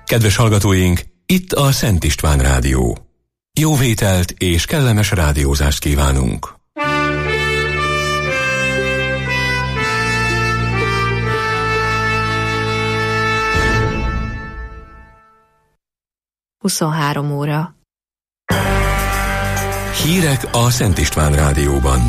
Kedves hallgatóink, itt a Szent István Rádió. Jó vételt és kellemes rádiózást kívánunk! Huszonhárom óra. Hírek a Szent István Rádióban.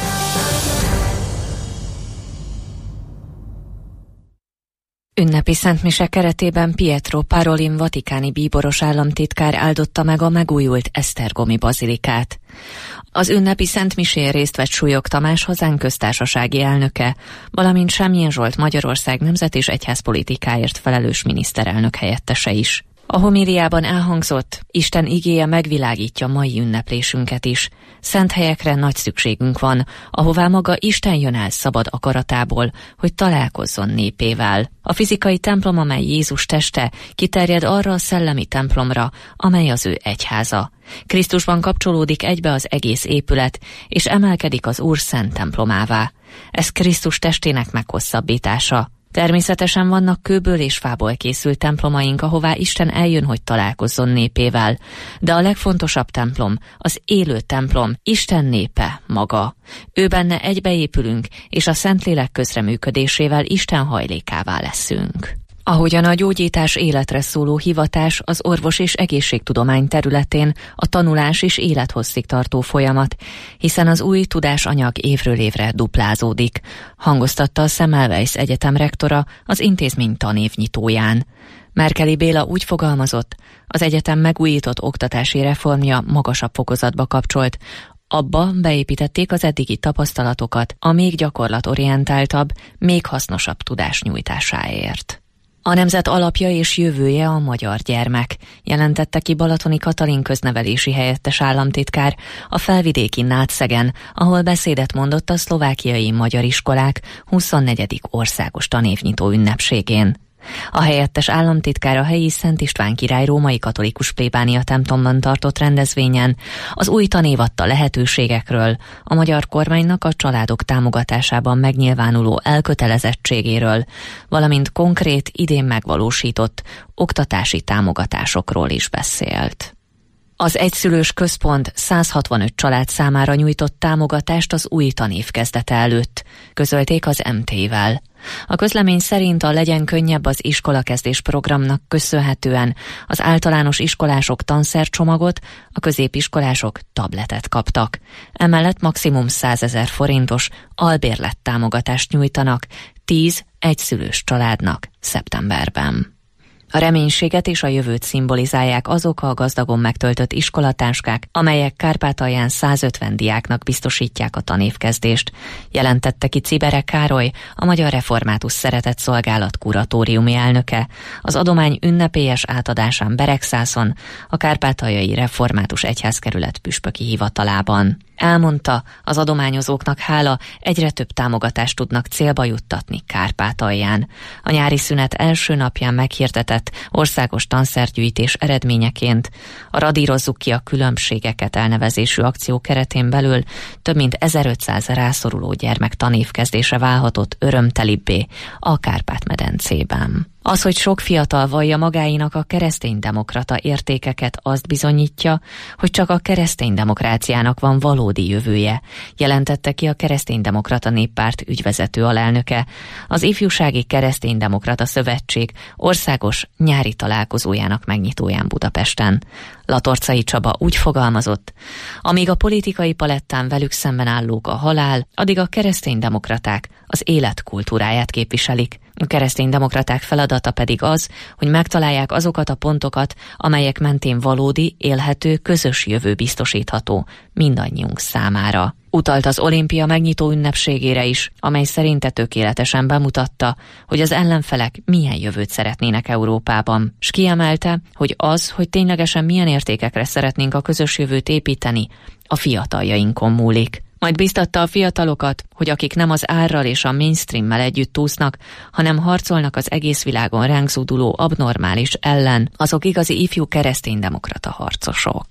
Ünnepi szentmise keretében Pietro Parolin vatikáni bíboros államtitkár áldotta meg a megújult esztergomi bazilikát. Az ünnepi szentmisén részt vett Súlyog Tamás hazánk köztársasági elnöke, valamint Sámjén Zsolt Magyarország nemzet- és egyházpolitikáért felelős miniszterelnök helyettese is. A homíliában elhangzott: Isten igéje megvilágítja mai ünneplésünket is. Szent helyekre nagy szükségünk van, ahová maga Isten jön el szabad akaratából, hogy találkozzon népével. A fizikai templom, amely Jézus teste, kiterjed arra a szellemi templomra, amely az ő egyháza. Krisztusban kapcsolódik egybe az egész épület, és emelkedik az Úr szent templomává. Ez Krisztus testének meghosszabbítása. Természetesen vannak kőből és fából készült templomaink, ahová Isten eljön, hogy találkozzon népével. De a legfontosabb templom, az élő templom, Isten népe maga. Ő benne egybeépülünk, és a Szentlélek közreműködésével Isten hajlékává leszünk. Ahogyan a gyógyítás életre szóló hivatás az orvos- és egészségtudomány területén a tanulás és élethosszig tartó folyamat, hiszen az új tudásanyag évről évre duplázódik, hangoztatta a Semmelweis Egyetem rektora az intézmény tanévnyitóján. Merkeli Béla úgy fogalmazott, az egyetem megújított oktatási reformja magasabb fokozatba kapcsolt, abba beépítették az eddigi tapasztalatokat a még gyakorlatorientáltabb, még hasznosabb tudás nyújtásáért. A nemzet alapja és jövője a magyar gyermek, jelentette ki Balatoni Katalin köznevelési helyettes államtitkár a felvidéki Nátszegen, ahol beszédet mondott a szlovákiai magyar iskolák 24. országos tanévnyitó ünnepségén. A helyettes államtitkár a helyi Szent István király római katolikus plébánia templomban tartott rendezvényen az új tanév adta lehetőségekről, a magyar kormánynak a családok támogatásában megnyilvánuló elkötelezettségéről, valamint konkrét, idén megvalósított oktatási támogatásokról is beszélt. Az egyszülős központ 165 család számára nyújtott támogatást az új tanév kezdete előtt, közölték az MT-vel. A közlemény szerint a Legyen könnyebb az iskolakezdés programnak köszönhetően az általános iskolások tanszercsomagot, a középiskolások tabletet kaptak. Emellett maximum 100 000 forintos albérlet támogatást nyújtanak 10 egyszülős családnak szeptemberben. A reménységet és a jövőt szimbolizálják azok a gazdagon megtöltött iskolatáskák, amelyek Kárpátalján 150 diáknak biztosítják a tanévkezdést, jelentette ki Cibere Károly, a Magyar Református Szeretett Szolgálat kuratóriumi elnöke, az adomány ünnepélyes átadásán Beregszászon, a Kárpátaljai Református Egyházkerület püspöki hivatalában. Elmondta, az adományozóknak hála egyre több támogatást tudnak célba juttatni Kárpátalján. A nyári szünet első napján meghirdetett országos tanszergyűjtés eredményeként a Radírozzuk ki a különbségeket elnevezésű akció keretén belül több mint 1500 rászoruló gyermek tanévkezdése válhatott örömtelibbé a Kárpát-medencében. Az, hogy sok fiatal vallja magáinak a kereszténydemokrata értékeket, azt bizonyítja, hogy csak a kereszténydemokráciának van valódi jövője, jelentette ki a Kereszténydemokrata Néppárt ügyvezető alelnöke, az Ifjúsági Kereszténydemokrata Szövetség országos nyári találkozójának megnyitóján Budapesten. Latorcai Csaba úgy fogalmazott: amíg a politikai palettán velük szemben állók a halál, addig a kereszténydemokraták az élet kultúráját képviselik. A kereszténydemokraták feladata pedig az, hogy megtalálják azokat a pontokat, amelyek mentén valódi, élhető, közös jövő biztosítható mindannyiunk számára. Utalt az olimpia megnyitó ünnepségére is, amely szerinte tökéletesen bemutatta, hogy az ellenfelek milyen jövőt szeretnének Európában, s kiemelte, hogy az, hogy ténylegesen milyen értékekre szeretnénk a közös jövőt építeni, a fiataljainkon múlik. Majd biztatta a fiatalokat, hogy akik nem az árral és a mainstreammel együtt úsznak, hanem harcolnak az egész világon ránk zúduló abnormális ellen, azok igazi ifjú kereszténydemokrata harcosok.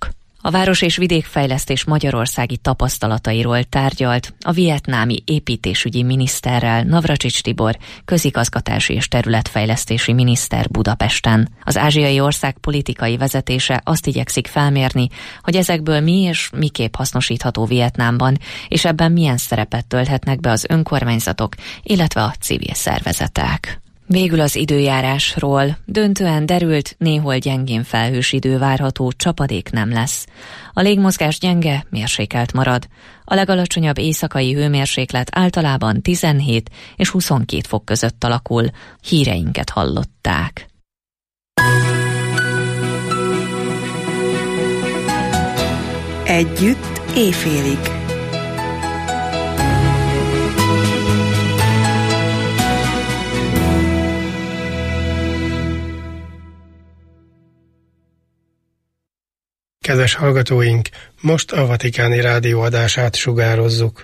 A város- és vidékfejlesztés magyarországi tapasztalatairól tárgyalt a vietnámi építésügyi miniszterrel, Navracsics Tibor, közigazgatási és területfejlesztési miniszter Budapesten. Az ázsiai ország politikai vezetése azt igyekszik felmérni, hogy ezekből mi és miképp hasznosítható Vietnámban, és ebben milyen szerepet tölthetnek be az önkormányzatok, illetve a civil szervezetek. Végül az időjárásról. Döntően derült, néhol gyengén felhős idő várható, csapadék nem lesz. A légmozgás gyenge, mérsékelt marad. A legalacsonyabb éjszakai hőmérséklet általában 17 és 22 fok között alakul. Híreinket hallották. Együtt éjfélig. Kedves hallgatóink, most a Vatikáni Rádió adását sugározzuk.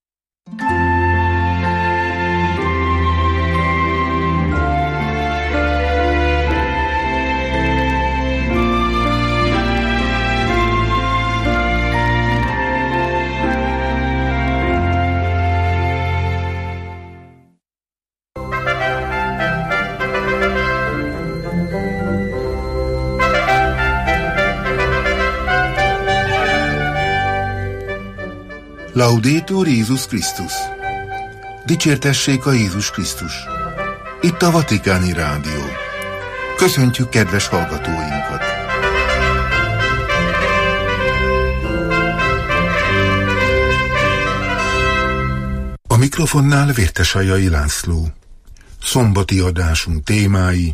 Laudetur Jézus Krisztus! Dicsértessék a Jézus Krisztus! Itt a Vatikáni Rádió. Köszöntjük kedves hallgatóinkat! A mikrofonnál Vértesajai László. Szombati adásunk témái: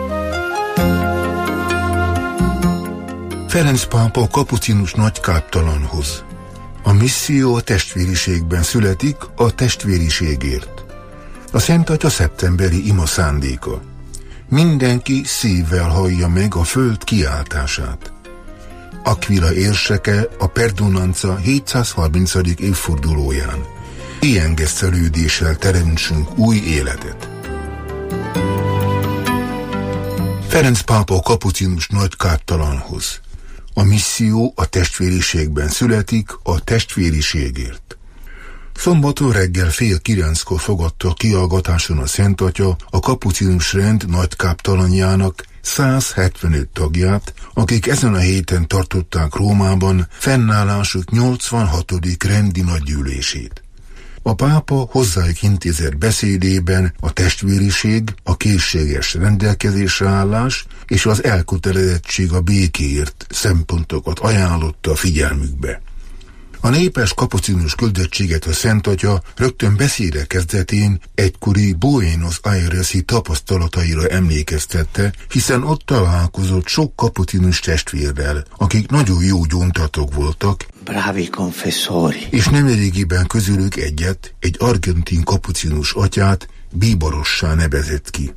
Ferenc pápa kapucinus nagykáptalanhoz. A misszió a testvériségben születik, a testvériségért. A Szent Atya szeptemberi ima szándéka. Mindenki szívvel hallja meg a föld kiáltását. Aquila érseke a Perdonanza 730. évfordulóján. Ilyen gesztelődéssel teremtsünk új életet. Ferenc pápa kapucinus nagykáptalanhoz. A misszió a testvériségben születik, a testvériségért. Szombaton reggel 8:30 fogadta kihallgatáson a Szent Atya a kapucinus rend nagykáptalanjának 175 tagját, akik ezen a héten tartották Rómában fennállásuk 86. rendi nagygyűlését. A pápa hozzájuk intézett beszédében a testvériség, a készséges rendelkezésre állás és az elkötelezettség a békéért szempontokat ajánlotta a figyelmükbe. A népes kapucinus küldöttséget a Szent Atya rögtön beszéde kezdetén egykori Buenos Aires-i tapasztalataira emlékeztette, hiszen ott találkozott sok kapucinus testvérrel, akik nagyon jó gyóntatók voltak, bravi confessori, és nemrégiben közülük egy argentin kapucinus atyát bíborossá nevezett ki.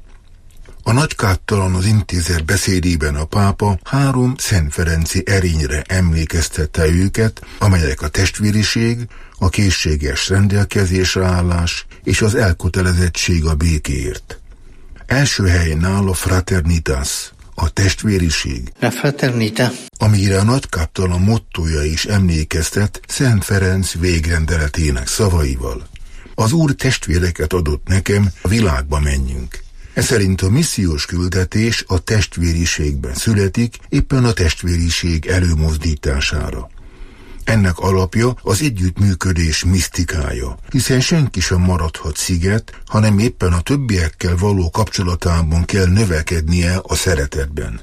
A nagykáptalan az intézet beszédében a pápa 3 szentferenci erényre emlékeztette őket, amelyek a testvériség, a készséges rendelkezésre állás és az elkötelezettség a békéért. Első helyen áll a fraternitas, a testvériség, la fraternità, amire a nagykáptalan mottója is emlékeztet Szent Ferenc végrendeletének szavaival. Az Úr testvéreket adott nekem, a világba menjünk. Ez szerint a missziós küldetés a testvériségben születik, éppen a testvériség előmozdítására. Ennek alapja az együttműködés misztikája, hiszen senki sem maradhat sziget, hanem éppen a többiekkel való kapcsolatában kell növekednie a szeretetben.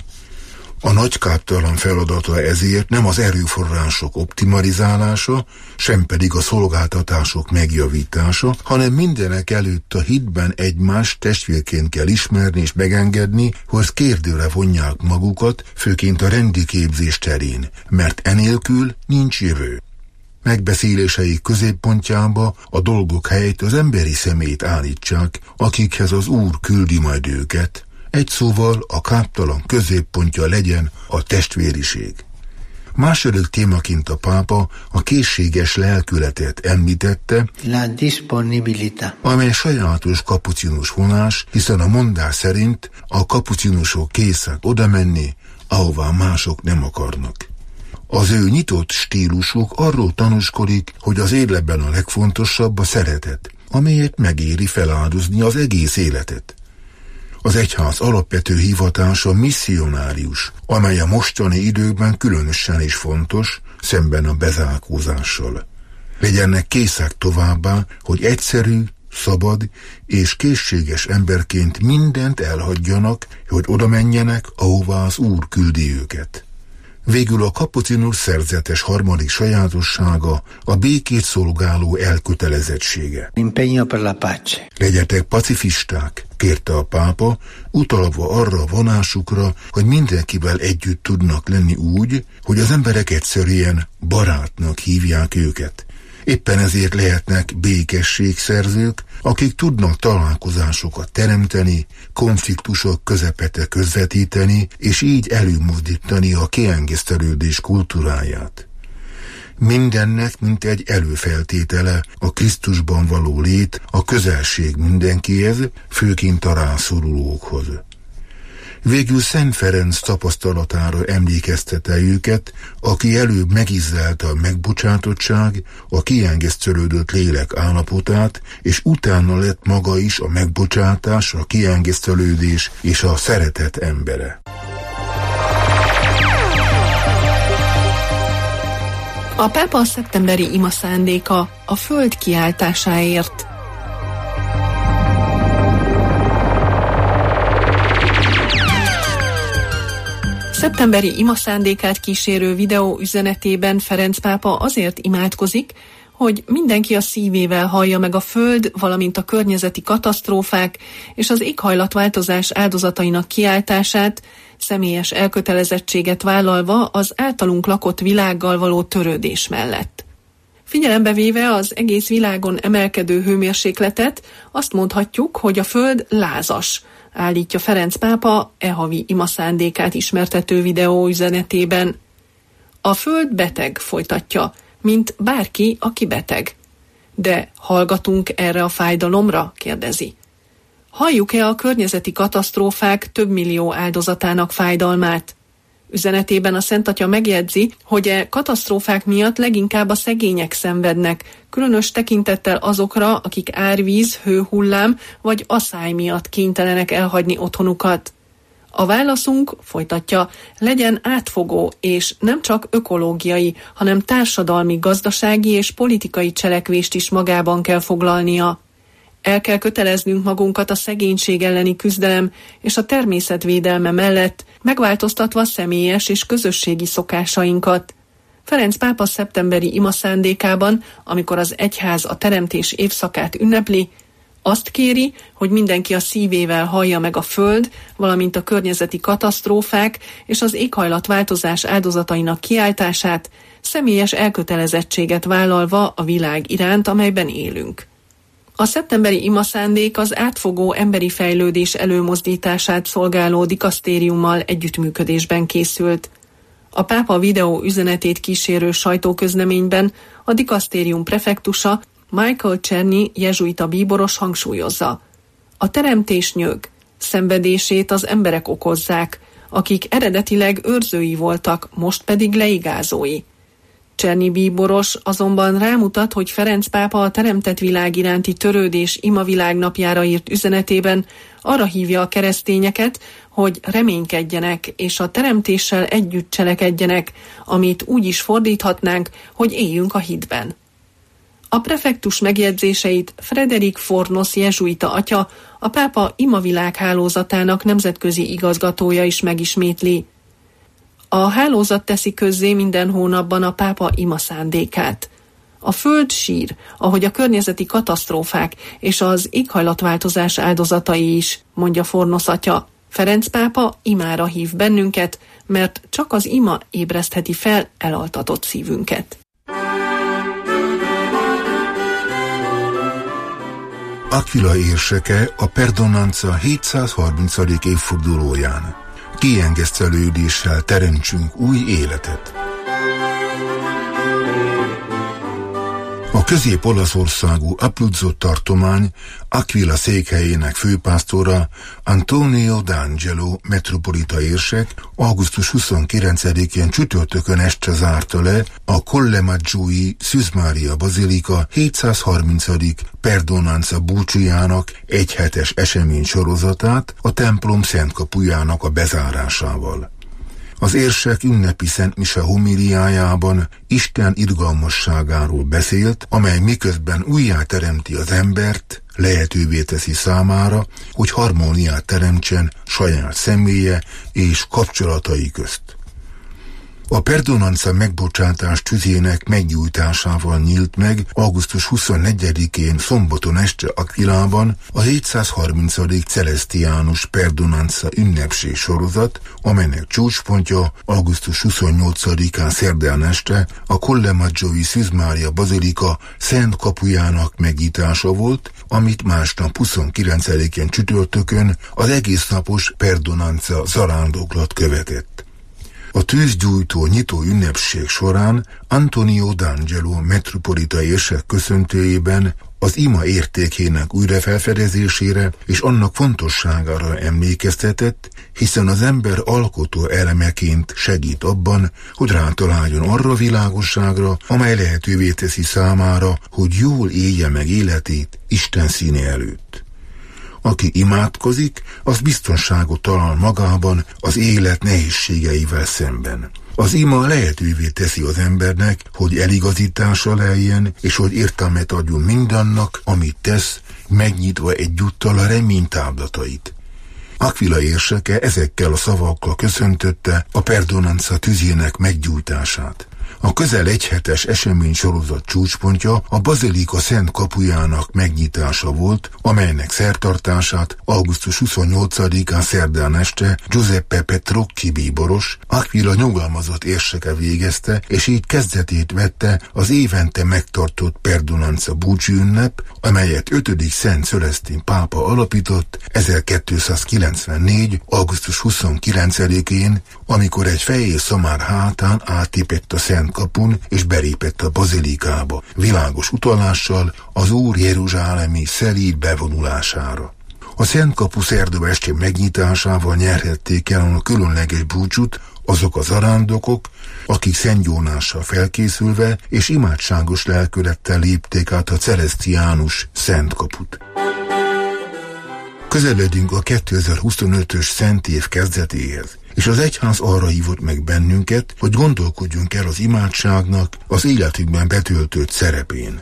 A nagykáptalan feladata ezért nem az erőforrások optimalizálása, sem pedig a szolgáltatások megjavítása, hanem mindenek előtt a hitben egymást testvérként kell ismerni és megengedni, hogy kérdőre vonják magukat, főként a rendi képzés terén, mert enélkül nincs jövő. Megbeszélései középpontjába a dolgok helyett az emberi személyt állítsák, akikhez az Úr küldi majd őket. Egy szóval a káptalan középpontja legyen a testvériség. Második témaként a pápa a készséges lelkületet említette, la disponibilità, amely sajátos kapucinus vonás, hiszen a mondás szerint a kapucinusok készek oda menni, ahová mások nem akarnak. Az ő nyitott stílusuk arról tanúskodik, hogy az életben a legfontosabb a szeretet, amelyet megéri feláldozni az egész életet. Az egyház alapvető hivatása misszionárius, amely a mostani időkben különösen is fontos, szemben a bezárkózással. Legyenek készek továbbá, hogy egyszerű, szabad és készséges emberként mindent elhagyjanak, hogy oda menjenek, ahová az Úr küldi őket. Végül a kapucinus szerzetes harmadik sajátossága a békét szolgáló elkötelezettsége. Impegno per la pace. Legyetek pacifisták, kérte a pápa, utalva arra a vonásukra, hogy mindenkivel együtt tudnak lenni úgy, hogy az emberek egyszerűen barátnak hívják őket. Éppen ezért lehetnek békességszerzők, akik tudnak találkozásokat teremteni, konfliktusok közepete közvetíteni, és így előmozdítani a kiengesztelődés kultúráját. Mindennek mint egy előfeltétele a Krisztusban való lét, a közelség mindenkihez, főként a rászorulókhoz. Végül Szent Ferenc tapasztalatára emlékeztette őket, aki előbb megizlelte a megbocsátottság, a kiengesztelődött lélek állapotát, és utána lett maga is a megbocsátás, a kiengesztelődés és a szeretet embere. A pápa szeptemberi ima szándéka a föld kiáltásáért. Szeptemberi ima szándékát kísérő videó üzenetében Ferenc pápa azért imádkozik, hogy mindenki a szívével hallja meg a föld, valamint a környezeti katasztrófák és az éghajlatváltozás áldozatainak kiáltását, személyes elkötelezettséget vállalva az általunk lakott világgal való törődés mellett. Figyelembe véve az egész világon emelkedő hőmérsékletet, azt mondhatjuk, hogy a föld lázas, állítja Ferenc pápa havi ima szándékát ismertető videó üzenetében. A föld beteg, folytatja, mint bárki, aki beteg. De hallgatunk erre a fájdalomra? Kérdezi. Halljuk-e a környezeti katasztrófák több millió áldozatának fájdalmát? Üzenetében a Szent Atya megjegyzi, hogy e katasztrófák miatt leginkább a szegények szenvednek, különös tekintettel azokra, akik árvíz, hőhullám vagy aszály miatt kénytelenek elhagyni otthonukat. A válaszunk, folytatja, legyen átfogó és nem csak ökológiai, hanem társadalmi, gazdasági és politikai cselekvést is magában kell foglalnia. El kell köteleznünk magunkat a szegénység elleni küzdelem és a természetvédelme mellett, megváltoztatva személyes és közösségi szokásainkat. Ferenc pápa szeptemberi ima szándékában, amikor az egyház a teremtés évszakát ünnepli, azt kéri, hogy mindenki a szívével hallja meg a föld, valamint a környezeti katasztrófák és az éghajlatváltozás áldozatainak kiáltását, személyes elkötelezettséget vállalva a világ iránt, amelyben élünk. A szeptemberi ima szándék az átfogó emberi fejlődés előmozdítását szolgáló dikasztériummal együttműködésben készült. A pápa videó üzenetét kísérő sajtóközleményben a dikasztérium prefektusa Michael Czerny jezsuita bíboros hangsúlyozza. A teremtés nyög, szenvedését az emberek okozzák, akik eredetileg őrzői voltak, most pedig leigázói. Czerny bíboros azonban rámutat, hogy Ferenc pápa a teremtett világ iránti törődés imavilág napjára írt üzenetében arra hívja a keresztényeket, hogy reménykedjenek és a teremtéssel együtt cselekedjenek, amit úgy is fordíthatnánk, hogy éljünk a hitben. A prefektus megjegyzéseit Frederick Fornos jezsuita atya, a pápa imavilág hálózatának nemzetközi igazgatója is megismétli. A hálózat teszi közzé minden hónapban a pápa ima szándékát. A föld sír, ahogy a környezeti katasztrófák és az éghajlatváltozás áldozatai is, mondja Fornos atya. Ferenc pápa imára hív bennünket, mert csak az ima ébresztheti fel elaltatott szívünket. Aquila érseke a Perdonanza 730. évfordulóján. Kiengesztelődéssel teremtsünk új életet. A közép-olaszországú Abruzzo tartomány Aquila székhelyének főpásztora Antonio D'Angelo metropolita érsek augusztus 29-én csütörtökön este zárta le a Colle Maggioi Szűz Mária bazilika 730. Perdonanza búcsújának egyhetes esemény sorozatát a templom szent kapujának a bezárásával. Az érsek ünnepi szentmise homiliájában Isten irgalmasságáról beszélt, amely miközben újjáteremti az embert, lehetővé teszi számára, hogy harmóniát teremtsen saját személye és kapcsolatai közt. A Perdonanza megbocsátás tüzének meggyújtásával nyílt meg augusztus 24-én szombaton este Aquilában a 730. Celestiánus Perdonanza ünnepség sorozat, amelynek csúcspontja augusztus 28-án szerdán este a Colle Maggioi Szűz Mária bazilika szent kapujának megnyitása volt, amit másnap 29-én csütörtökön az egésznapos Perdonanza zarándoklat követett. A tűzgyújtó nyitó ünnepség során Antonio D'Angelo metropolita érsek köszöntőjében az ima értékének újrafelfedezésére és annak fontosságára emlékeztetett, hiszen az ember alkotó elemeként segít abban, hogy rátaláljon arra a világosságra, amely lehetővé teszi számára, hogy jól élje meg életét Isten színe előtt. Aki imádkozik, az biztonságot talál magában az élet nehézségeivel szemben. Az ima lehetővé teszi az embernek, hogy eligazítása lejjen, és hogy értelmet adjon mindannak, amit tesz, megnyitva egyúttal a remény táblatait. Aquila érseke ezekkel a szavakkal köszöntötte a Perdonanza tüzének meggyújtását. A közel egyhetes esemény sorozat csúcspontja a bazilika szent kapujának megnyitása volt, amelynek szertartását augusztus 28-án szerdán este Giuseppe Petrocchi bíboros, Aquila nyugalmazott érseke végezte, és így kezdetét vette az évente megtartott Perdonanza búcsúünnep, amelyet 5. Szent Celestin pápa alapított 1294. augusztus 29-én, amikor egy fehér szamár hátán áttépett a szent kapun és belépett a bazilikába, világos utalással az Úr jeruzsálemi szelíd bevonulására. A szent kapu szerda esti megnyitásával nyerhették el a különleges búcsút azok az zarándokok, akik szentgyónással felkészülve és imádságos lelkülettel lépték át a Celestiánus szent kaput. Közeledünk a 2025-ös szent év kezdetéhez, és az egyház arra hívott meg bennünket, hogy gondolkodjunk el az imádságnak az életünkben betöltött szerepén.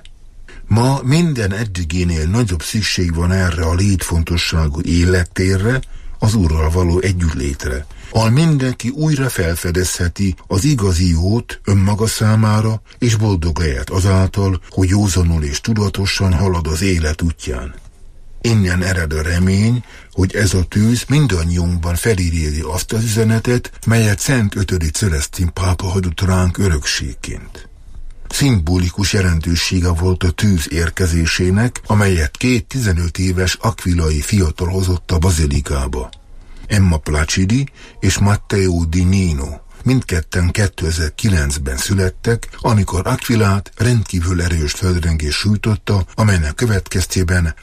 Ma minden eddiginél nagyobb szükség van erre a létfontosságú élettérre, az Úrral való együttlétre, ahol mindenki újra felfedezheti az igazi jót önmaga számára, és boldog lehet azáltal, hogy józanul és tudatosan halad az élet útján. Innen ered a remény, hogy ez a tűz mindannyiunkban felidézi azt az üzenetet, melyet Szent 5. Celestin pápa hagyott ránk örökségként. Szimbolikus jelentősége volt a tűz érkezésének, amelyet 2 15 éves aquilai fiatal hozott a bazilikába. Emma Placidi és Matteo Di Nino mindketten 2009-ben születtek, amikor Aquilát rendkívül erős földrengés sújtotta, amelynek következtében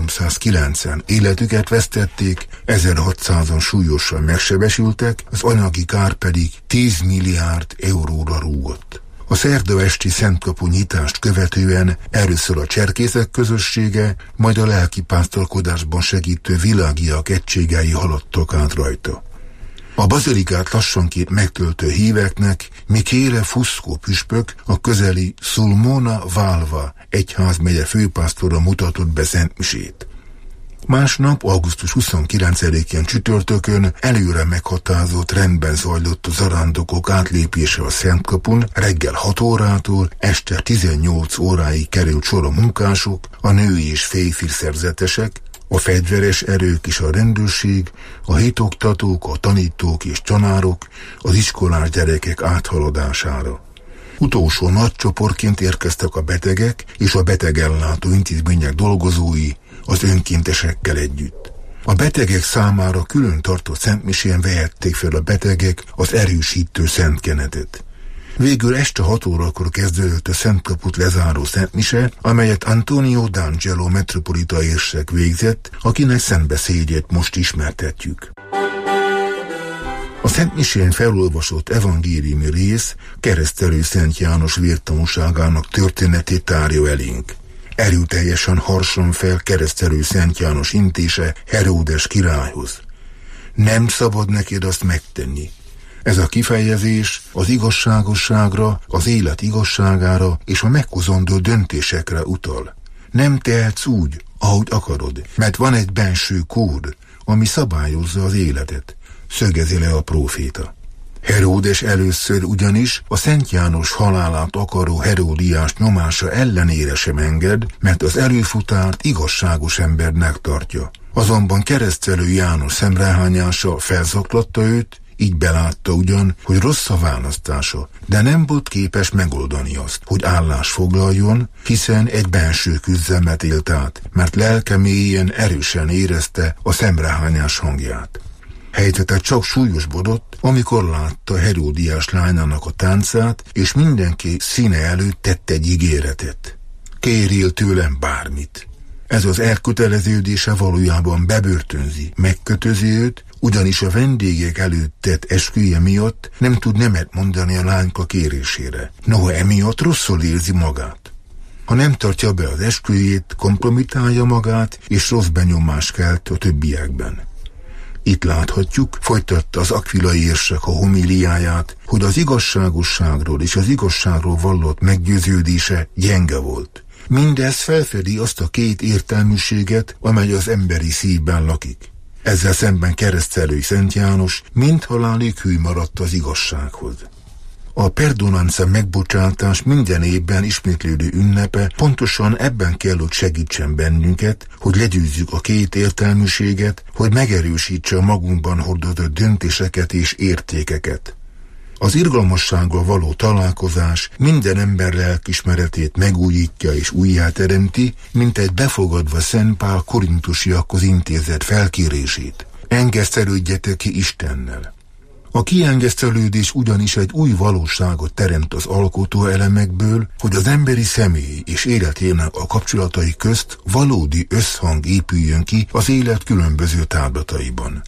309-en életüket vesztették, 1600-an súlyosan megsebesültek, az anyagi kár pedig 10 milliárd euróra rúgott. A szerda esti szentkapu nyitást követően először a cserkészek közössége, majd a lelkipásztorkodásban segítő világiak egységei haladtak át rajta. A bazilikát lassanként megtöltő híveknek Michele Fusco püspök a közeli Sulmona Valva egyházmegye főpásztora mutatott be szentmisét. Másnap, augusztus 29-én csütörtökön előre meghatározott rendben zajlott a zarándokok átlépése a Szentkapun, reggel 6 órától este 18 óráig került sor a munkások, a női és férfi szerzetesek, a fegyveres erők és a rendőrség, a hitoktatók, a tanítók és tanárok, az iskolás gyerekek áthaladására. Utolsó nagy csoportként érkeztek a betegek és a betegellátó intézmények dolgozói az önkéntesekkel együtt. A betegek számára külön tartott szentmisén vehették fel a betegek az erősítő szentkenetet. Végül este 6 órakor kezdődött a Szent Kaput lezáró szentmise, amelyet Antonio D'Angelo metropolita érsek végzett, akinek szentbeszédjét most ismertetjük. A szentmisén felolvasott evangéliumi rész Keresztelő Szent János vértanúságának történetét tárja elénk. Erőteljesen harsan fel Keresztelő Szent János intése Heródes királyhoz. Nem szabad neked azt megtenni. Ez a kifejezés az igazságosságra, az élet igazságára és a meghozandó döntésekre utal. Nem tehetsz úgy, ahogy akarod, mert van egy benső kód, ami szabályozza az életet, szögezi le a próféta. Heródes először ugyanis a Szent János halálát akaró Heródiás nyomása ellenére sem enged, mert az előfutárt igazságos embernek tartja. Azonban Keresztelő János szemrehányása felzaklatta őt, így belátta ugyan, hogy rossz a választása, de nem volt képes megoldani azt, hogy állást foglaljon, hiszen egy benső küzdelmet élt át, mert lelke mélyén erősen érezte a szemrehányás hangját. Helyzete csak súlyosbodott, amikor látta Heródiás lányának a táncát, és mindenki színe előtt tett egy ígéretet. Kérjél tőlem bármit. Ez az elköteleződése valójában bebörtönzi, megkötözi őt, ugyanis a vendégek előtt tett esküje miatt nem tud nemet mondani a lányka kérésére. Noha emiatt rosszul érzi magát. Ha nem tartja be az esküjét, kompromitálja magát, és rossz benyomást kelt a többiekben. Itt láthatjuk, folytatta az akvilai érsek a homíliáját, hogy az igazságosságról és az igazságról vallott meggyőződése gyenge volt. Mindez felfedi azt a két értelműséget, amely az emberi szívben lakik. Ezzel szemben Keresztelő Szent János mindhalálig hű maradt az igazsághoz. A perdonanza megbocsátás minden évben ismétlődő ünnepe pontosan ebben kell, hogy segítsen bennünket, hogy legyőzzük a két értelműséget, hogy megerősítse a magunkban hordozott döntéseket és értékeket. Az irgalmassággal való találkozás minden ember lelkismeretét megújítja és újjáteremti, mint egy befogadva Szent Pál korintusiakhoz intézett felkérését. Engesztelődjetek ki Istennel. A kiengesztelődés ugyanis egy új valóságot teremt az alkotó elemekből, hogy az emberi személy és életének a kapcsolatai közt valódi összhang épüljön ki az élet különböző tárlataiban.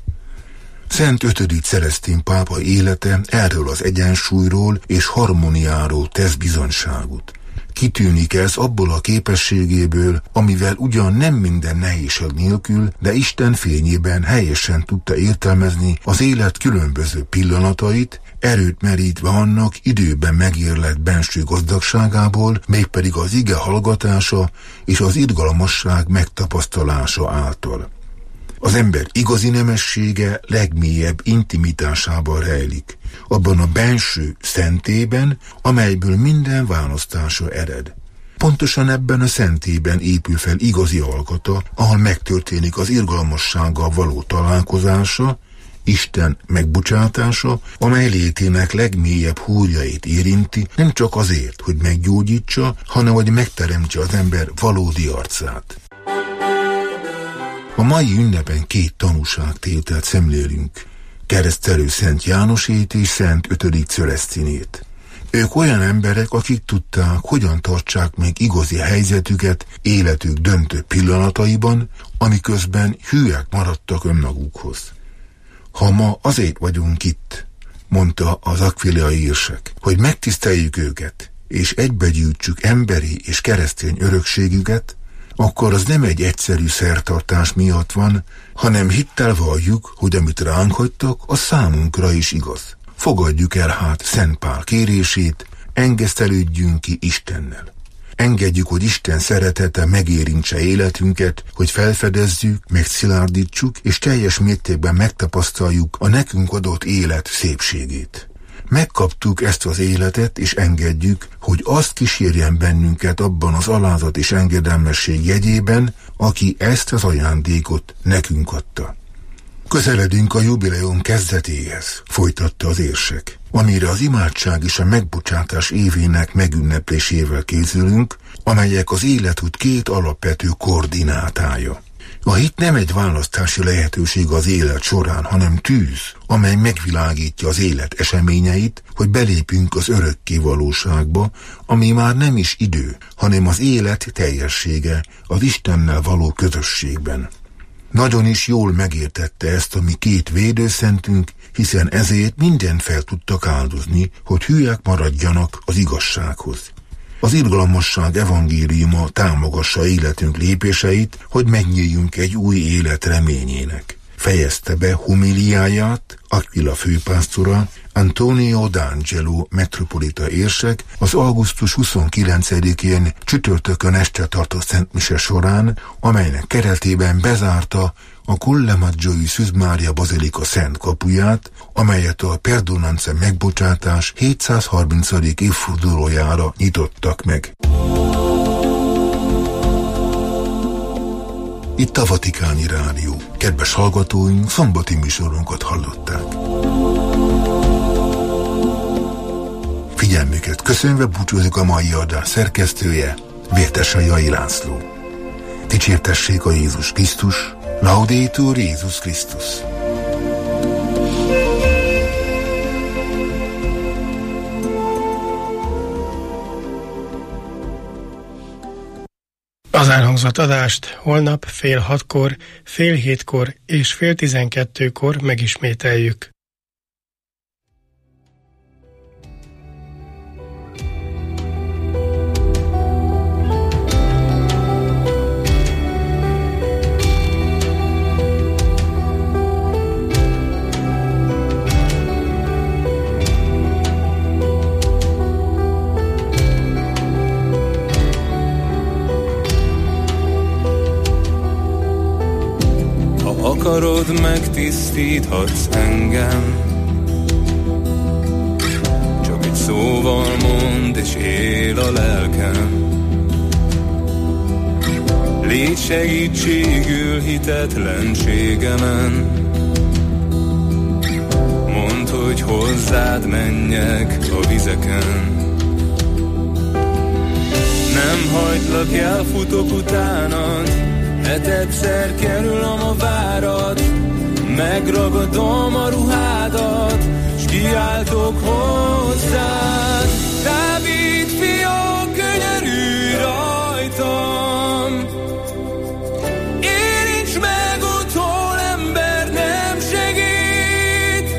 Szent 5. Celesztin pápa élete erről az egyensúlyról és harmóniáról tesz bizonyságot. Kitűnik ez abból a képességéből, amivel ugyan nem minden nehézség nélkül, de Isten fényében helyesen tudta értelmezni az élet különböző pillanatait, erőt merítve annak időben megérlett benső gazdagságából, mégpedig az ige hallgatása és az irgalmasság megtapasztalása által. Az ember igazi nemessége legmélyebb intimitásában rejlik, abban a benső szentében, amelyből minden választása ered. Pontosan ebben a szentében épül fel igazi alkata, ahol megtörténik az irgalmassággal való találkozása, Isten megbocsátása, amely létének legmélyebb húrjait érinti, nem csak azért, hogy meggyógyítsa, hanem hogy megteremtse az ember valódi arcát. A mai ünnepen két tanúságtételt szemlélünk, Keresztelő Szent Jánosét és Szent 5. Celesztinét. Ők olyan emberek, akik tudták, hogyan tartsák meg igazi helyzetüket életük döntő pillanataiban, amiközben hűek maradtak önmagukhoz. Ha ma azért vagyunk itt, mondta az akviliai érsek, hogy megtiszteljük őket, és egybegyűjtsük emberi és keresztény örökségüket, akkor az nem egy egyszerű szertartás miatt van, hanem hittel valljuk, hogy amit ránk hagytak, az számunkra is igaz. Fogadjuk el hát Szent Pál kérését, engesztelődjünk ki Istennel. Engedjük, hogy Isten szeretete megérintse életünket, hogy felfedezzük, megszilárdítsuk, és teljes mértékben megtapasztaljuk a nekünk adott élet szépségét. Megkaptuk ezt az életet, és engedjük, hogy azt kísérjen bennünket abban az alázat és engedelmesség jegyében, aki ezt az ajándékot nekünk adta. Közeledünk a jubileum kezdetéhez, folytatta az érsek, amire az imádság és a megbocsátás évének megünneplésével készülünk, amelyek az életút két alapvető koordinátája. A hit nem egy választási lehetőség az élet során, hanem tűz, amely megvilágítja az élet eseményeit, hogy belépjünk az örökké valóságba, ami már nem is idő, hanem az élet teljessége, az Istennel való közösségben. Nagyon is jól megértette ezt a mi két védőszentünk, hiszen ezért mindent fel tudtak áldozni, hogy hűek maradjanak az igazsághoz. Az irgalmasság evangéliuma támogassa életünk lépéseit, hogy megnyíljunk egy új élet reményének. Fejezte be homiliáját Aquila főpásztora, Antonio D'Angelo metropolita érsek az augusztus 29-én csütörtökön este tartott szentmise során, amelynek keretében bezárta a Colle Maggiore Szűz Mária bazilika szent kapuját, amelyet a Perdonanze megbocsátás 730. évfordulójára nyitottak meg. Itt a Vatikáni Rádió. Kedves hallgatóink, szombati műsorunkat hallották. Figyelmüket köszönve búcsúzik a mai adás szerkesztője, Vértese Jai László. Dicsértessék a Jézus Krisztus, Laudetur Jézus Krisztus. Az elhangzott adást holnap 6:30, 6:30 és 11:30 megismételjük. Akarod, megtisztíthatsz engem. Csak egy szóval mondd, és él a lelkem. Légy segítségül hitetlenségemen. Mondd, hogy hozzád menjek a vizeken. Nem hagylak, elfutok utánad, egyszer kerülöm a várat, megragadom a ruhádat, s kiáltok hozzád. Dávid fia, könyörülj rajtam, érints meg ott, hol ember nem segít.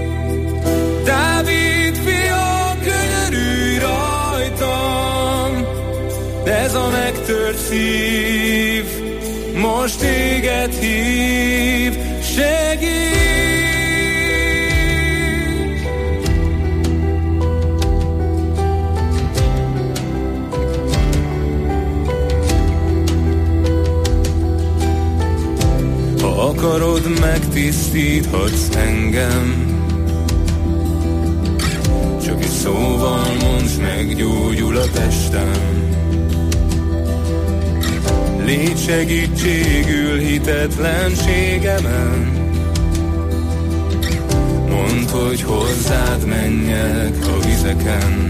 Dávid fia, könyörülj rajtam, ez a megtört szív most téged hív, segíts! Ha akarod, megtisztíthatsz engem. Csak egy szóval mondd, meggyógyul a testem. Légy segítségül hitetlenségemen. Mondd, hogy hozzád menjek a vizeken.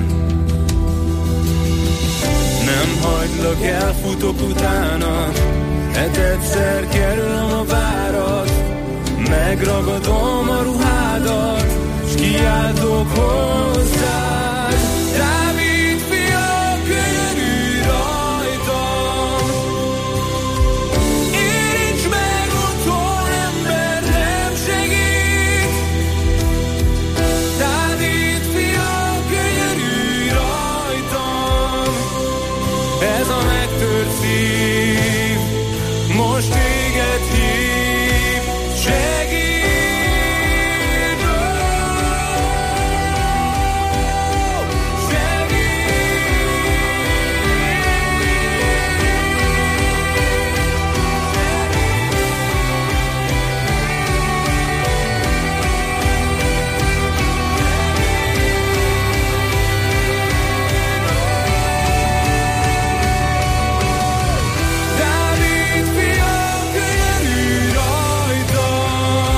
Nem hagylak, elfutok utána, egyszer kerülöm a várat, megragadom a ruhádat, s kiáltok hozzád. Dávid fia, könyörülj rajtam, érints meg ott, hol ember nem segít. Dávid fia, könyörülj rajtam, ez a megtört szív most téged hív, segíts! Dávid fia, könyörülj rajtam,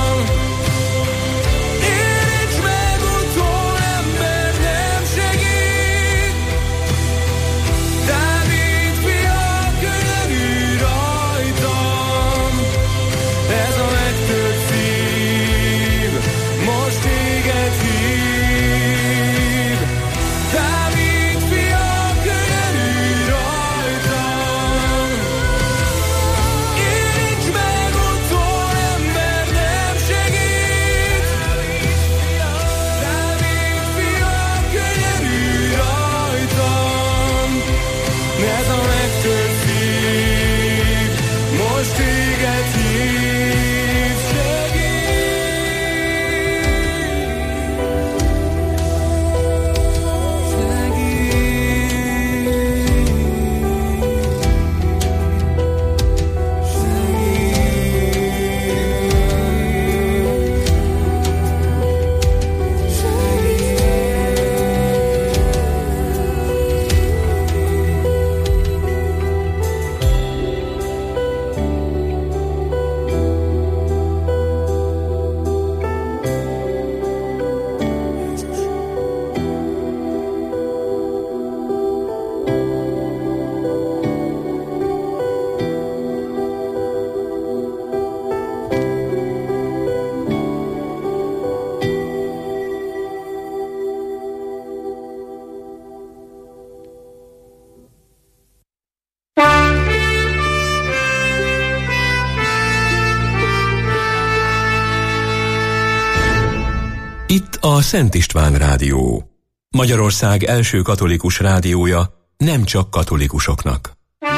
Itt a Szent István Rádió, Magyarország első katolikus rádiója, nem csak katolikusoknak.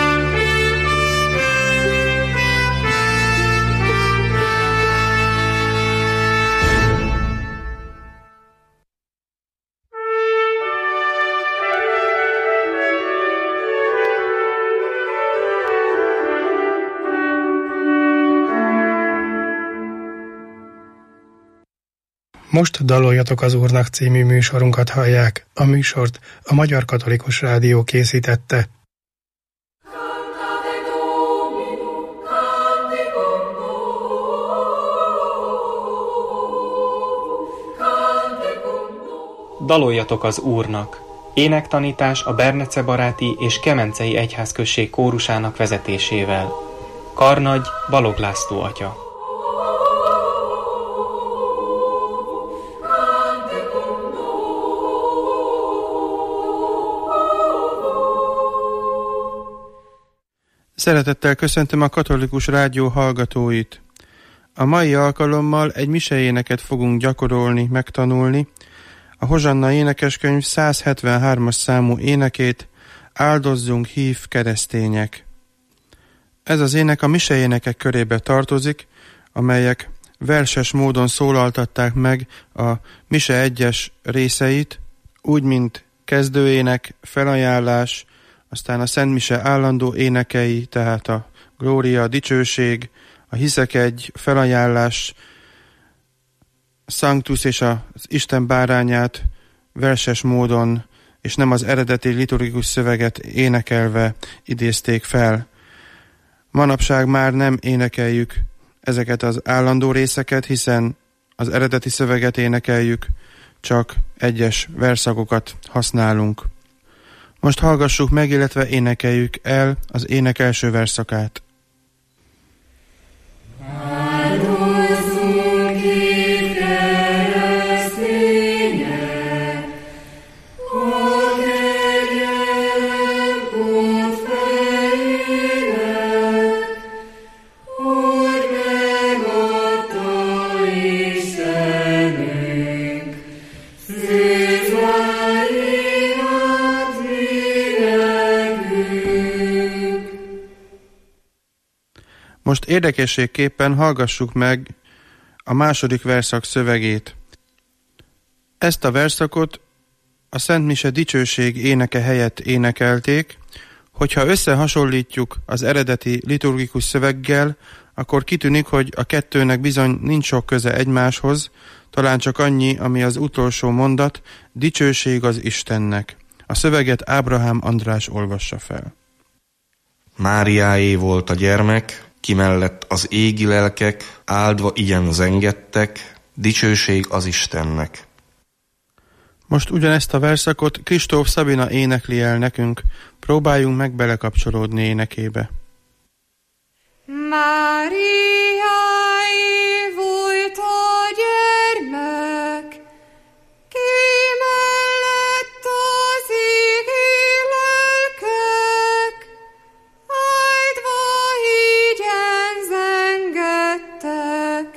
Most Daloljatok az Úrnak című műsorunkat hallják. A műsort a Magyar Katolikus Rádió készítette. Daloljatok az Úrnak! Énektanítás a Bernece baráti és Kemencei Egyházközség kórusának vezetésével. Karnagy Balogh László atya. Szeretettel köszöntöm a Katolikus Rádió hallgatóit. A mai alkalommal egy miseéneket fogunk gyakorolni, megtanulni. A Hozsanna énekeskönyv 173-as számú énekét, Áldozzunk, hív keresztények. Ez az ének a miseénekek körébe tartozik, amelyek verses módon szólaltatták meg a mise egyes részeit, úgy, mint kezdőének, felajánlás, aztán a Szent Mise állandó énekei, tehát a glória, a dicsőség, a hiszek egy, felajánlás, a Sanctus és az Isten bárányát verses módon, és nem az eredeti liturgikus szöveget énekelve idézték fel. Manapság már nem énekeljük ezeket az állandó részeket, hiszen az eredeti szöveget énekeljük, csak egyes verszakokat használunk. Most hallgassuk meg, illetve énekeljük el az ének első verszakát. Most érdekességképpen hallgassuk meg a második verszak szövegét. Ezt a verszakot a Szent Mise dicsőség éneke helyett énekelték. Hogyha összehasonlítjuk az eredeti liturgikus szöveggel, akkor kitűnik, hogy a kettőnek bizony nincs sok köze egymáshoz, talán csak annyi, ami az utolsó mondat, dicsőség az Istennek. A szöveget Ábrahám András olvassa fel. Máriáé volt a gyermek, ki mellett az égi lelkek, áldva ilyen zengedtek, dicsőség az Istennek. Most ugyanezt a verszakot Kristóf Szabina énekli el nekünk, próbáljunk meg belekapcsolódni énekébe. Máriáé volt a gyermek, ki mellett az égi lelkek, áldva hígyen zengettek,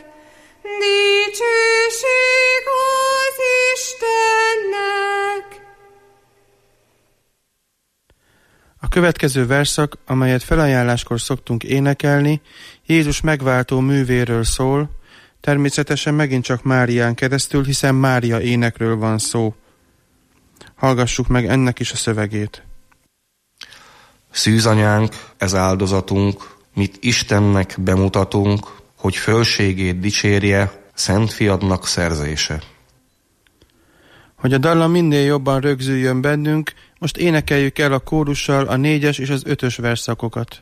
dicsőség az Istennek. A következő verszak, amelyet felajánláskor szoktunk énekelni, Jézus megváltó művéről szól, természetesen megint csak Márián keresztül, hiszen Mária énekről van szó. Hallgassuk meg ennek is a szövegét. Szűzanyánk, ez áldozatunk, mit Istennek bemutatunk, hogy fölségét dicsérje, Szent Fiadnak szerzése. Hogy a dallam minél jobban rögzüljön bennünk, most énekeljük el a kórussal a 4-es és az 5-ös verszakokat.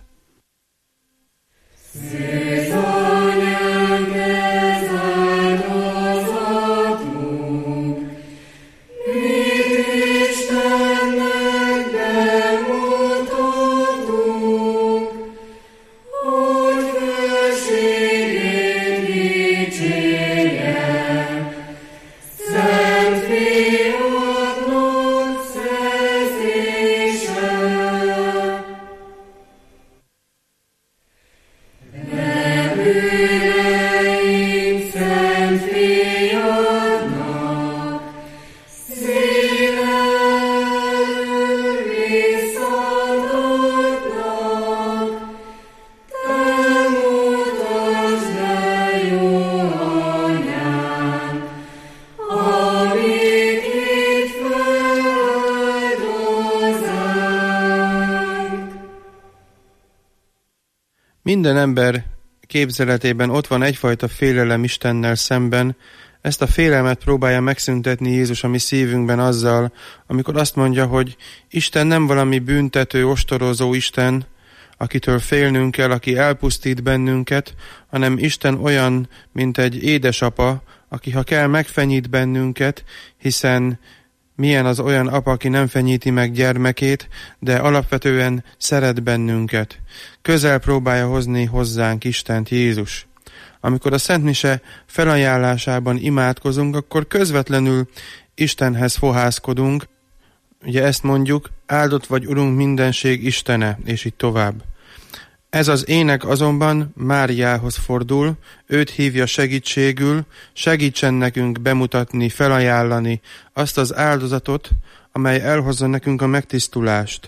Minden ember képzeletében ott van egyfajta félelem Istennel szemben. Ezt a félelmet próbálja megszüntetni Jézus a mi szívünkben azzal, amikor azt mondja, hogy Isten nem valami büntető, ostorozó Isten, akitől félnünk kell, aki elpusztít bennünket, hanem Isten olyan, mint egy édesapa, aki ha kell megfenyít bennünket, hiszen milyen az olyan apa, aki nem fenyíti meg gyermekét, de alapvetően szeret bennünket. Közel próbálja hozni hozzánk Istent, Jézus. Amikor a Szent Mise felajánlásában imádkozunk, akkor közvetlenül Istenhez fohászkodunk. Ugye ezt mondjuk, áldott vagy Urunk mindenség Istene, és így tovább. Ez az ének azonban Máriához fordul, őt hívja segítségül, segítsen nekünk bemutatni, felajánlani azt az áldozatot, amely elhozza nekünk a megtisztulást.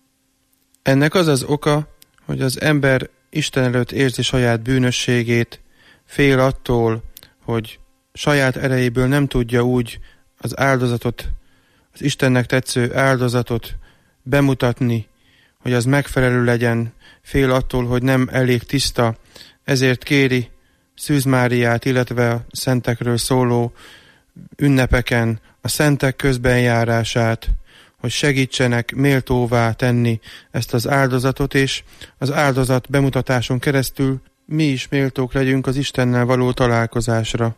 Ennek az az oka, hogy az ember Isten előtt érzi saját bűnösségét, fél attól, hogy saját erejéből nem tudja úgy az áldozatot, az Istennek tetsző áldozatot bemutatni, hogy az megfelelő legyen, fél attól, hogy nem elég tiszta, ezért kéri Szűz Máriát, illetve a szentekről szóló ünnepeken a szentek közbenjárását, hogy segítsenek méltóvá tenni ezt az áldozatot, és az áldozat bemutatáson keresztül mi is méltók legyünk az Istennel való találkozásra.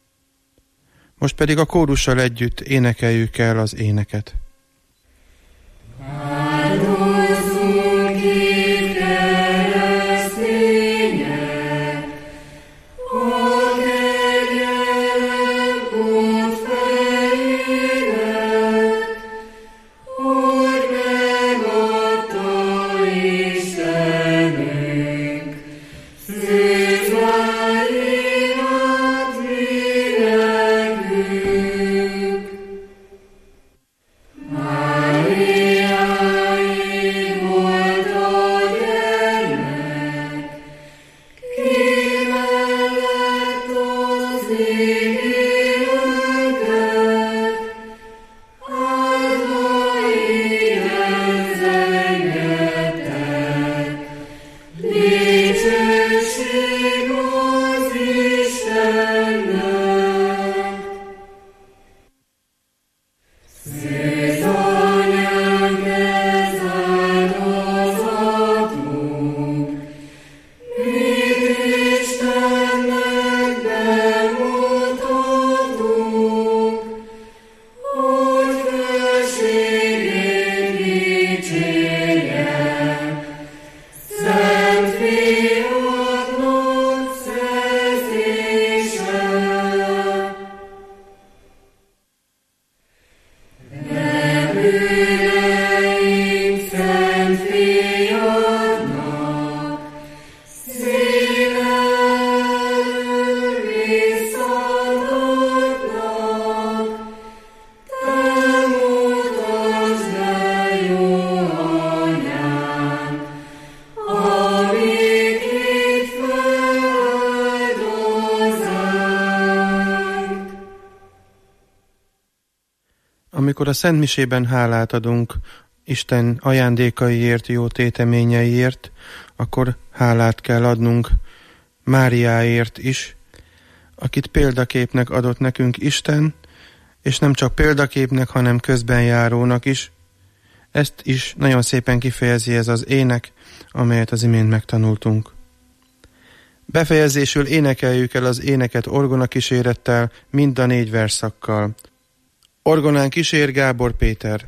Most pedig a kórussal együtt énekeljük el az éneket. Dicsőség Amikor a szentmisében hálát adunk Isten ajándékaiért, jó téteményeiért, akkor hálát kell adnunk Máriáért is, akit példaképnek adott nekünk Isten, és nem csak példaképnek, hanem közbenjárónak is. Ezt is nagyon szépen kifejezi ez az ének, amelyet az imént megtanultunk. Befejezésül énekeljük el az éneket orgona kísérettel, mind a 4 versszakkal. Orgonán kísér Gábor Péter.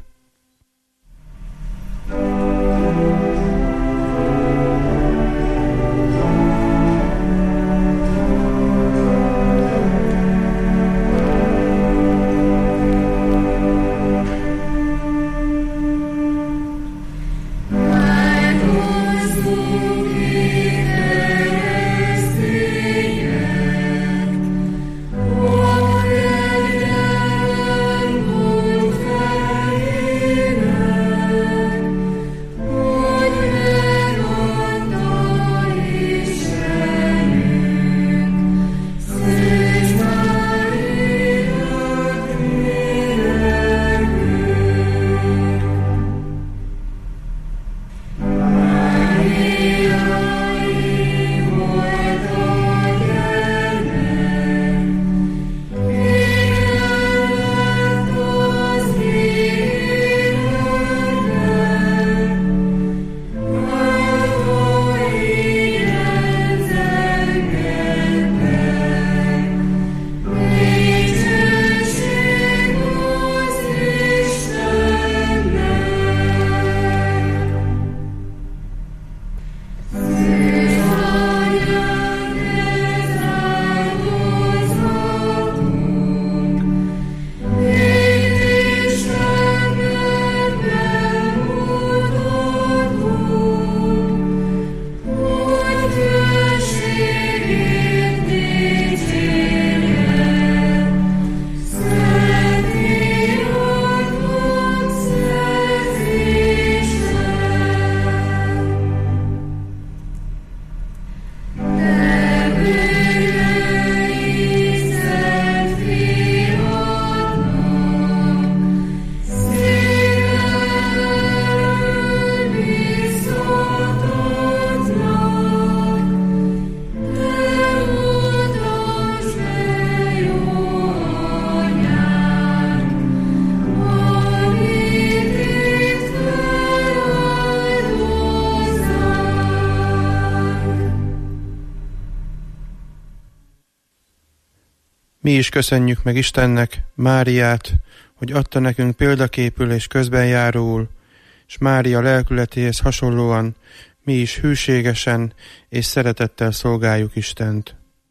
Mi is köszönjük meg Istennek Máriát, hogy adta nekünk példaképül és közbenjáróul, és Mária lelkületéhez hasonlóan mi is hűségesen és szeretettel szolgáljuk Istent.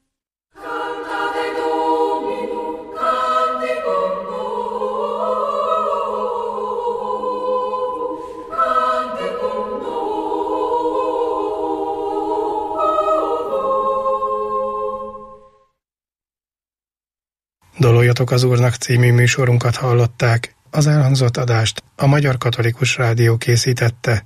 Daloljatok az Úrnak című műsorunkat hallották. Az elhangzott adást a Magyar Katolikus Rádió készítette.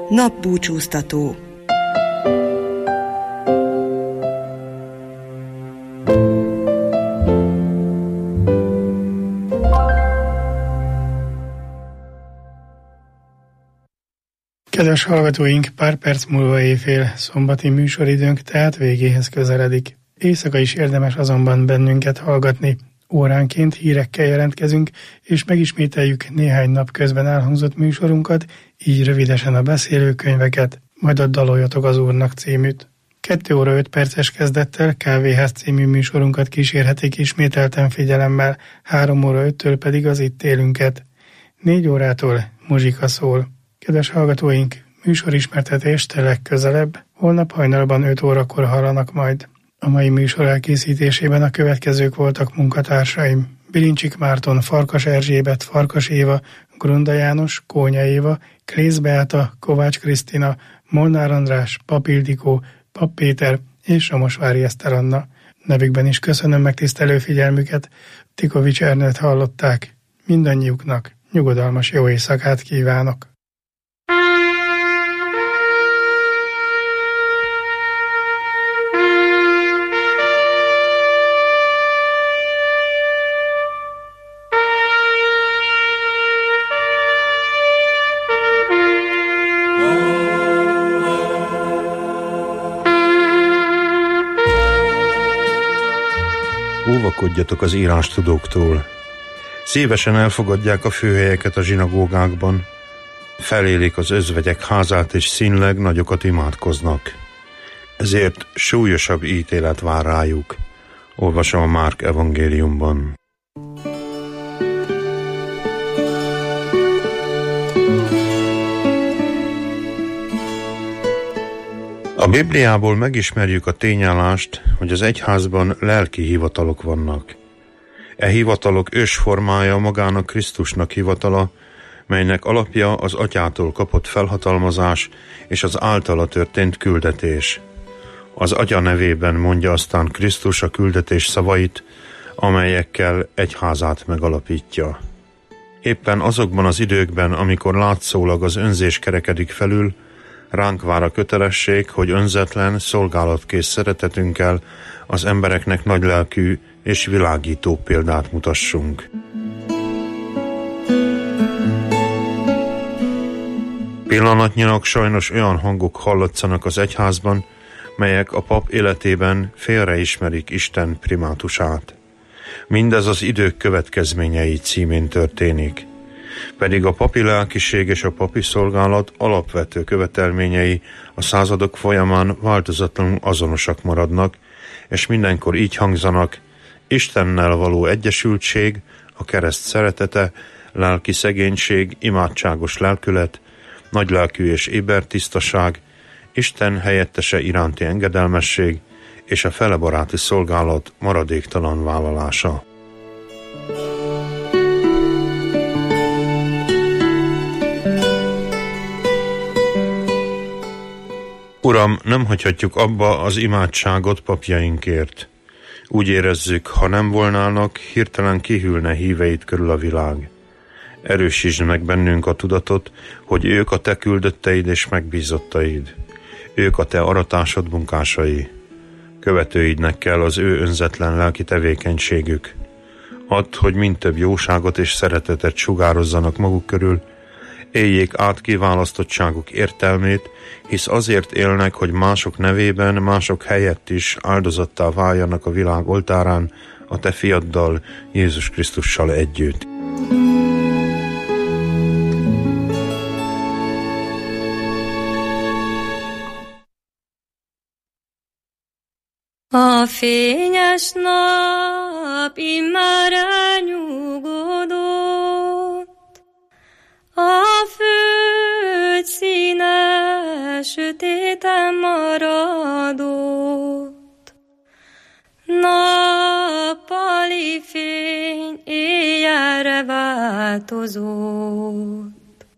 Napbúcsúztató. Kedves hallgatóink, pár perc múlva éjfél, szombati műsoridőnk tehát végéhez közeledik. Éjszaka is érdemes azonban bennünket hallgatni. Óránként hírekkel jelentkezünk, és megismételjük néhány nap közben elhangzott műsorunkat, így rövidesen a beszélőkönyveket, majd a Daloljatok az Úrnak címűt. 2 óra 5 perces kezdettel Kávéház című műsorunkat kísérhetik ismételten figyelemmel, 3 óra 5-től pedig az Itt élünket. 4 órától muzsika szól. Kedves hallgatóink, műsorismertetést legközelebb, holnap hajnalban 5 órakor hallanak majd. A mai műsor elkészítésében a következők voltak munkatársaim: Bilincsik Márton, Farkas Erzsébet, Farkas Éva, Grunda János, Kónya Éva, Krész Beáta, Kovács Krisztina, Molnár András, Pap Ildikó, Pap Péter és Samosvári Eszter Anna. Nevükben is köszönöm megtisztelő figyelmüket. Tikovics Ernőt hallották. Mindannyiuknak nyugodalmas jó éjszakát kívánok! Óvakodjatok az írástudóktól. Szívesen elfogadják a főhelyeket a zsinagógákban, felélik az özvegyek házát és színleg nagyokat imádkoznak. Ezért súlyosabb ítélet vár rájuk. Olvasom a Márk evangéliumban. A Bibliából megismerjük a tényállást, hogy az egyházban lelki hivatalok vannak. E hivatalok ősformája magának Krisztusnak hivatala, melynek alapja az Atyától kapott felhatalmazás és az általa történt küldetés. Az Atya nevében mondja aztán Krisztus a küldetés szavait, amelyekkel egyházát megalapítja. Éppen azokban az időkben, amikor látszólag az önzés kerekedik felül, ránk vár a kötelesség, hogy önzetlen, szolgálatkész szeretetünkkel az embereknek nagylelkű és világító példát mutassunk. Pillanatnyilag sajnos olyan hangok hallatszanak az egyházban, melyek a pap életében félreismerik Isten primátusát. Mindez az idők következményei címén történik. Pedig a papi lelkiség és a papi szolgálat alapvető követelményei a századok folyamán változatlanul azonosak maradnak, és mindenkor így hangzanak: Istennel való egyesültség, a kereszt szeretete, lelki szegénység, imádságos lelkület, nagylelkű és éber tisztaság, Isten helyettese iránti engedelmesség és a felebaráti szolgálat maradéktalan vállalása. Uram, nem hagyhatjuk abba az imádságot papjainkért. Úgy érezzük, ha nem volnának, hirtelen kihűlne híveid körül a világ. Erősítsd meg bennünk a tudatot, hogy ők a te küldötteid és megbízottaid. Ők a te aratásod munkásai. Követőidnek kell az ő önzetlen lelki tevékenységük. Add, hogy mind több jóságot és szeretetet sugározzanak maguk körül, éljék át kiválasztottságuk értelmét, hisz azért élnek, hogy mások nevében, mások helyett is áldozattá váljanak a világ oltárán, a te fiaddal, Jézus Krisztussal együtt. A fényes nap immár elnyugodott, a föld színe sötéten maradott. Nappali fény éjjelre változott.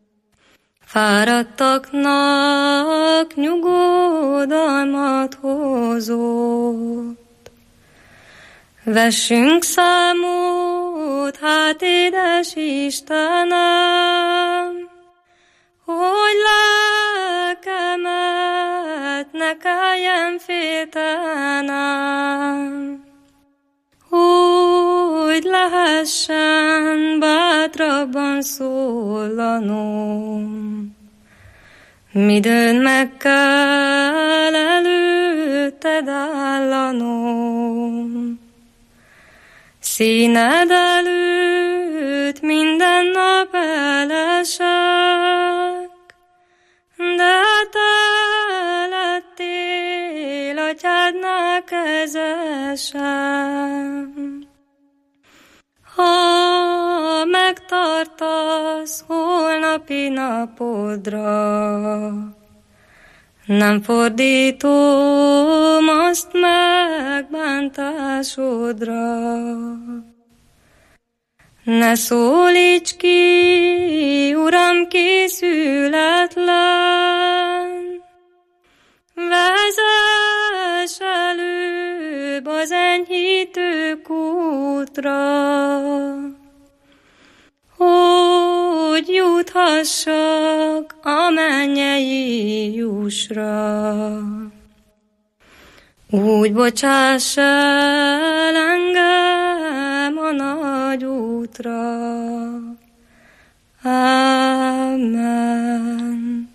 Fáradtaknak nyugodalmat hozott. Vessünk számot, hát édes Istenem, hogy ne kelljen féltenem, úgy lehessen bátrabban szólanom. Midőn meg kell előtted állanom, színed előtt minden nap elesek, de te lettél atyádnál kezesem. Ha megtartasz holnapi napodra, nem fordítom azt megbántásodra. Ne szólíts ki, Uram, készületlen, vezess előbb az enyhítő kútra, hogy juthassak a mennyei jussra. Úgy bocsáss el